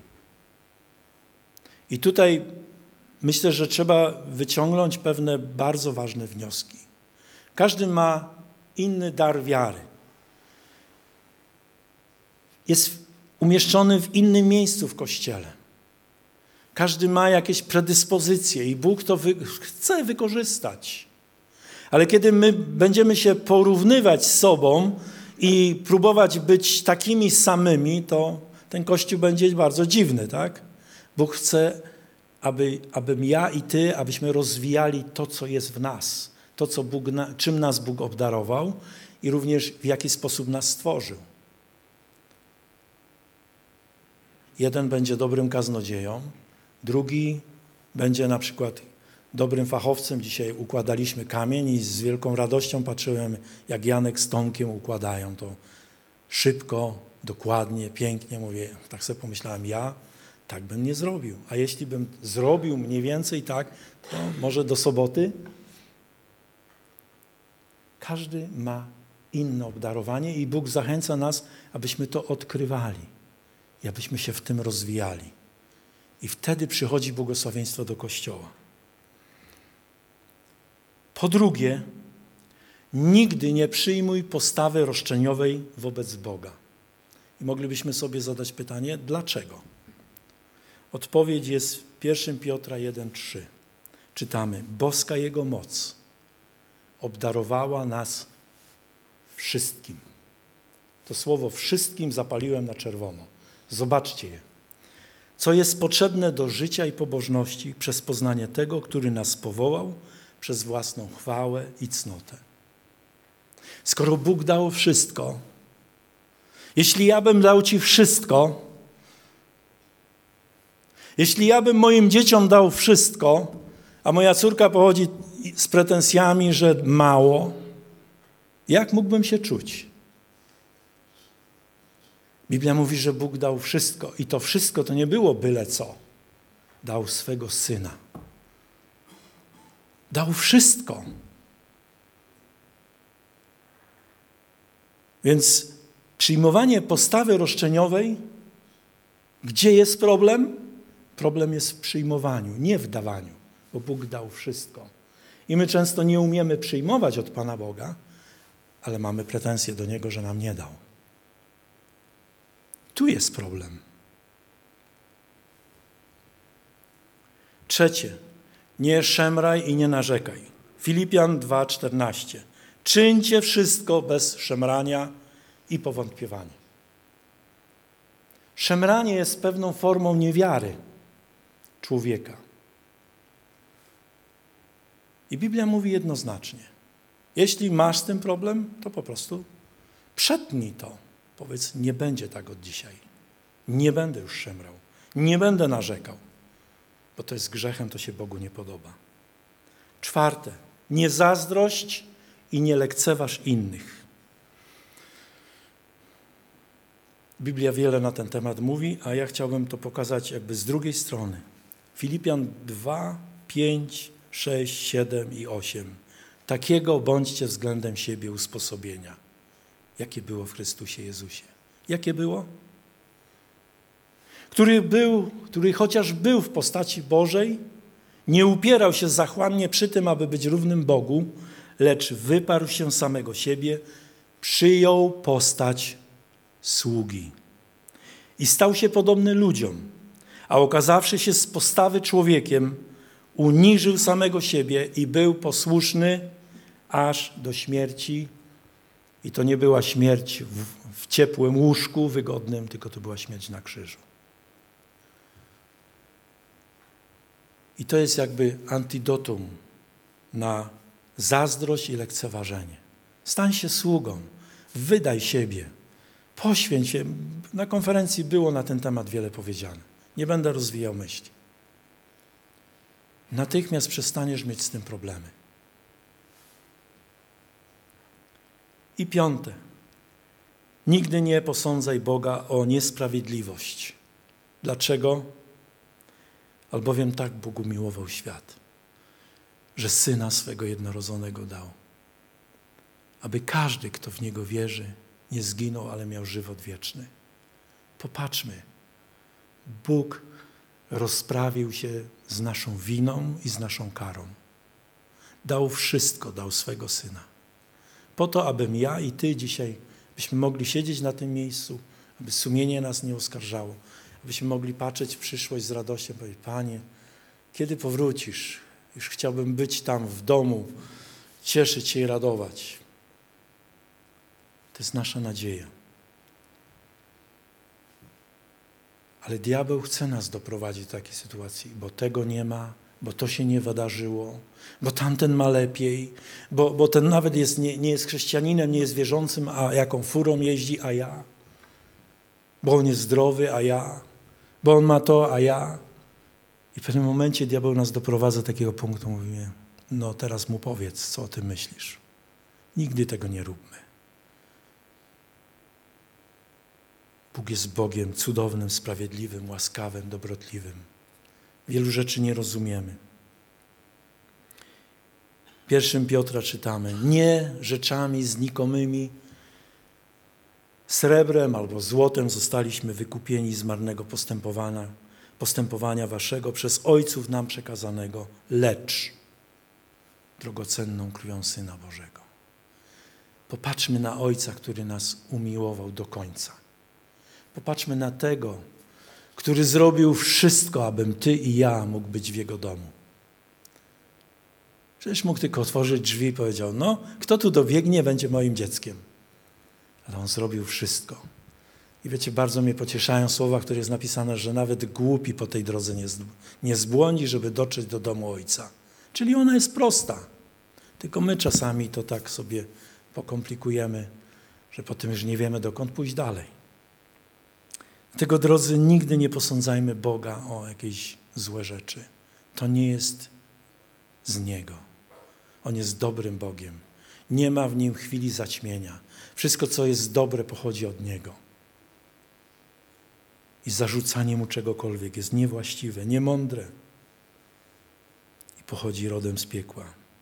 I tutaj myślę, że trzeba wyciągnąć pewne bardzo ważne wnioski. Każdy ma inny dar wiary. Jest umieszczony w innym miejscu w Kościele. Każdy ma jakieś predyspozycje i Bóg to chce wykorzystać. Ale kiedy my będziemy się porównywać z sobą i próbować być takimi samymi, to ten Kościół będzie bardzo dziwny, tak? Bóg chce, abym ja i ty, abyśmy rozwijali to, co jest w nas. to, czym nas Bóg obdarował i również w jaki sposób nas stworzył. Jeden będzie dobrym kaznodzieją, drugi będzie na przykład dobrym fachowcem. Dzisiaj układaliśmy kamień i z wielką radością patrzyłem, jak Janek z Tomkiem układają to szybko, dokładnie, pięknie. Mówię, tak sobie pomyślałem, ja tak bym nie zrobił. A jeśli bym zrobił mniej więcej tak, to może do soboty. Każdy ma inne obdarowanie i Bóg zachęca nas, abyśmy to odkrywali i abyśmy się w tym rozwijali. I wtedy przychodzi błogosławieństwo do Kościoła. Po drugie, nigdy nie przyjmuj postawy roszczeniowej wobec Boga. I moglibyśmy sobie zadać pytanie, dlaczego? Odpowiedź jest w 1 Piotra 1,3. Czytamy, boska Jego moc obdarowała nas wszystkim. To słowo wszystkim zapaliłem na czerwono. Zobaczcie je. Co jest potrzebne do życia i pobożności przez poznanie tego, który nas powołał przez własną chwałę i cnotę. Skoro Bóg dał wszystko, jeśli ja bym dał Ci wszystko, jeśli ja bym moim dzieciom dał wszystko, a moja córka pochodzi z pretensjami, że mało, jak mógłbym się czuć? Biblia mówi, że Bóg dał wszystko i to wszystko to nie było byle co. Dał swego Syna. Dał wszystko. Więc przyjmowanie postawy roszczeniowej, gdzie jest problem? Problem jest w przyjmowaniu, nie w dawaniu, bo Bóg dał wszystko. I my często nie umiemy przyjmować od Pana Boga, ale mamy pretensje do Niego, że nam nie dał. Tu jest problem. Trzecie, nie szemraj i nie narzekaj. Filipian 2,14. Czyńcie wszystko bez szemrania i powątpiewania. Szemranie jest pewną formą niewiary człowieka. I Biblia mówi jednoznacznie. Jeśli masz z tym problem, to po prostu przetnij to. Powiedz, nie będzie tak od dzisiaj. Nie będę już szemrał. Nie będę narzekał. Bo to jest grzechem, to się Bogu nie podoba. Czwarte, nie zazdrość i nie lekceważ innych. Biblia wiele na ten temat mówi, a ja chciałbym to pokazać jakby z drugiej strony. Filipian 2, 5, 6, 7 i 8. Takiego bądźcie względem siebie usposobienia. Jakie było w Chrystusie Jezusie? Jakie było? Który chociaż był w postaci Bożej, nie upierał się zachłannie przy tym, aby być równym Bogu, lecz wyparł się samego siebie, przyjął postać sługi i stał się podobny ludziom, a okazawszy się z postawy człowiekiem, uniżył samego siebie i był posłuszny aż do śmierci. I to nie była śmierć w ciepłym łóżku wygodnym, tylko to była śmierć na krzyżu. I to jest jakby antidotum na zazdrość i lekceważenie. Stań się sługą, wydaj siebie, poświęć się. Na konferencji było na ten temat wiele powiedziane. Nie będę rozwijał myśli. Natychmiast przestaniesz mieć z tym problemy. I piąte. Nigdy nie posądzaj Boga o niesprawiedliwość. Dlaczego? Albowiem tak Bóg umiłował świat, że Syna swego jednorodzonego dał, aby każdy, kto w Niego wierzy, nie zginął, ale miał żywot wieczny. Popatrzmy. Bóg rozprawił się z naszą winą i z naszą karą. Dał wszystko, dał swego Syna. Po to, abym ja i Ty dzisiaj, byśmy mogli siedzieć na tym miejscu, aby sumienie nas nie oskarżało, abyśmy mogli patrzeć w przyszłość z radością i powiedzieć, Panie, kiedy powrócisz? Już chciałbym być tam w domu, cieszyć się i radować. To jest nasza nadzieja. Ale diabeł chce nas doprowadzić do takiej sytuacji, bo tego nie ma, bo to się nie wydarzyło, bo tamten ma lepiej, bo ten nawet nie jest chrześcijaninem, nie jest wierzącym, a jaką furą jeździ, a ja. Bo on jest zdrowy, a ja. Bo on ma to, a ja. I w pewnym momencie diabeł nas doprowadza do takiego punktu, mówimy, no teraz mu powiedz, co o tym myślisz. Nigdy tego nie róbmy. Bóg jest Bogiem cudownym, sprawiedliwym, łaskawym, dobrotliwym. Wielu rzeczy nie rozumiemy. W 1 Piotra czytamy, nie rzeczami znikomymi, srebrem albo złotem zostaliśmy wykupieni z marnego postępowania waszego przez ojców nam przekazanego, lecz drogocenną krwią Syna Bożego. Popatrzmy na Ojca, który nas umiłował do końca. Popatrzmy na tego, który zrobił wszystko, abym ty i ja mógł być w Jego domu. Przecież mógł tylko otworzyć drzwi i powiedział, no, kto tu dobiegnie, będzie moim dzieckiem. Ale On zrobił wszystko. I wiecie, bardzo mnie pocieszają słowa, które jest napisane, że nawet głupi po tej drodze nie zbłądzi, żeby dotrzeć do domu Ojca. Czyli ona jest prosta. Tylko my czasami to tak sobie pokomplikujemy, że potem już nie wiemy, dokąd pójść dalej. Dlatego, drodzy, nigdy nie posądzajmy Boga o jakieś złe rzeczy. To nie jest z Niego. On jest dobrym Bogiem. Nie ma w Nim chwili zaćmienia. Wszystko, co jest dobre, pochodzi od Niego. I zarzucanie Mu czegokolwiek jest niewłaściwe, niemądre. I pochodzi rodem z piekła.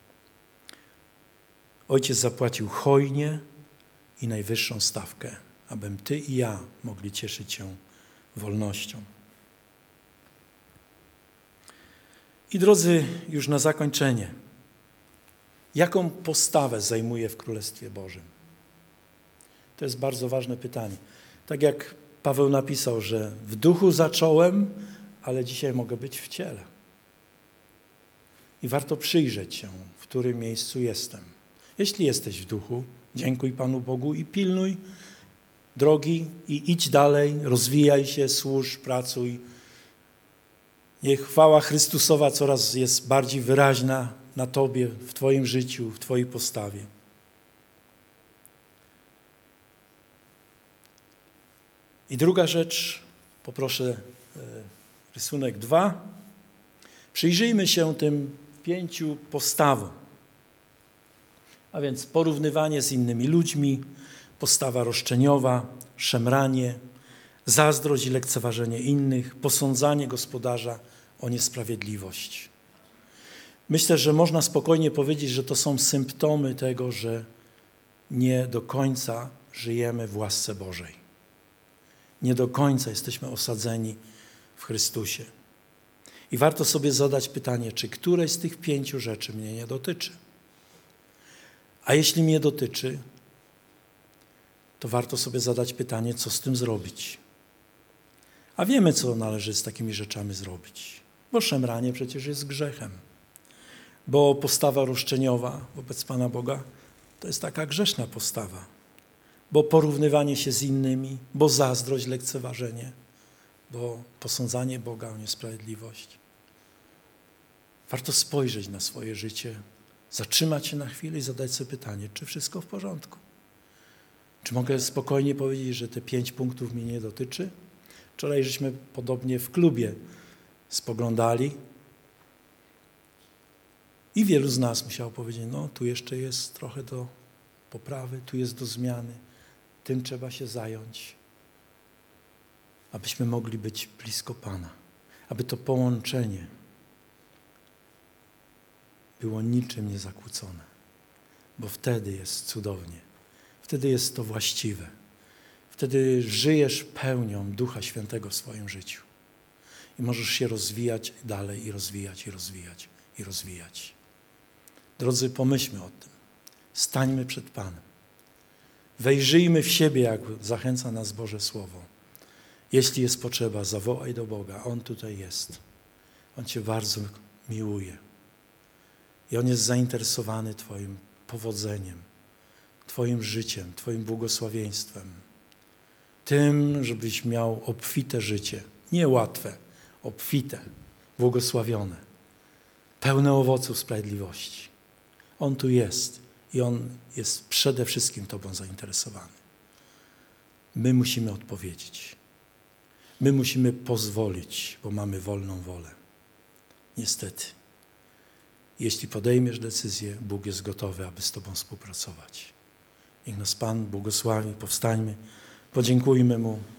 Ojciec zapłacił hojnie i najwyższą stawkę, abym ty i ja mogli cieszyć się wolnością. I drodzy, już na zakończenie, jaką postawę zajmuję w Królestwie Bożym? To jest bardzo ważne pytanie. Tak jak Paweł napisał, że w duchu zacząłem, ale dzisiaj mogę być w ciele. I warto przyjrzeć się, w którym miejscu jestem. Jeśli jesteś w duchu, dziękuj Panu Bogu i pilnuj drogi i idź dalej, rozwijaj się, służ, pracuj. Niech chwała Chrystusowa coraz jest bardziej wyraźna na Tobie, w Twoim życiu, w Twojej postawie. I druga rzecz, poproszę rysunek 2. Przyjrzyjmy się tym 5 postawom. A więc porównywanie z innymi ludźmi, postawa roszczeniowa, szemranie, zazdrość i lekceważenie innych, posądzanie gospodarza o niesprawiedliwość. Myślę, że można spokojnie powiedzieć, że to są symptomy tego, że nie do końca żyjemy w łasce Bożej. Nie do końca jesteśmy osadzeni w Chrystusie. I warto sobie zadać pytanie, czy któreś z tych 5 rzeczy mnie nie dotyczy. A jeśli mnie dotyczy, to warto sobie zadać pytanie, co z tym zrobić. A wiemy, co należy z takimi rzeczami zrobić. Bo szemranie przecież jest grzechem. Bo postawa roszczeniowa wobec Pana Boga to jest taka grzeszna postawa. Bo porównywanie się z innymi, bo zazdrość, lekceważenie, bo posądzanie Boga o niesprawiedliwość. Warto spojrzeć na swoje życie, zatrzymać się na chwilę i zadać sobie pytanie, czy wszystko w porządku? Czy mogę spokojnie powiedzieć, że te 5 punktów mnie nie dotyczy? Wczoraj żeśmy podobnie w klubie spoglądali i wielu z nas musiało powiedzieć, no tu jeszcze jest trochę do poprawy, tu jest do zmiany, tym trzeba się zająć, abyśmy mogli być blisko Pana, aby to połączenie było niczym niezakłócone, bo wtedy jest cudownie, wtedy jest to właściwe, wtedy żyjesz pełnią Ducha Świętego w swoim życiu i możesz się rozwijać dalej i rozwijać, i rozwijać, i rozwijać. Drodzy, pomyślmy o tym, stańmy przed Panem, wejrzyjmy w siebie, jak zachęca nas Boże Słowo. Jeśli jest potrzeba, zawołaj do Boga, On tutaj jest, On Cię bardzo miłuje. I On jest zainteresowany Twoim powodzeniem, Twoim życiem, Twoim błogosławieństwem. Tym, żebyś miał obfite życie. Nie łatwe, obfite, błogosławione. pełne owoców sprawiedliwości. On tu jest i On jest przede wszystkim Tobą zainteresowany. My musimy odpowiedzieć. My musimy pozwolić, bo mamy wolną wolę. Niestety. Jeśli podejmiesz decyzję, Bóg jest gotowy, aby z Tobą współpracować. Niech nas Pan błogosławi, powstańmy, podziękujmy Mu.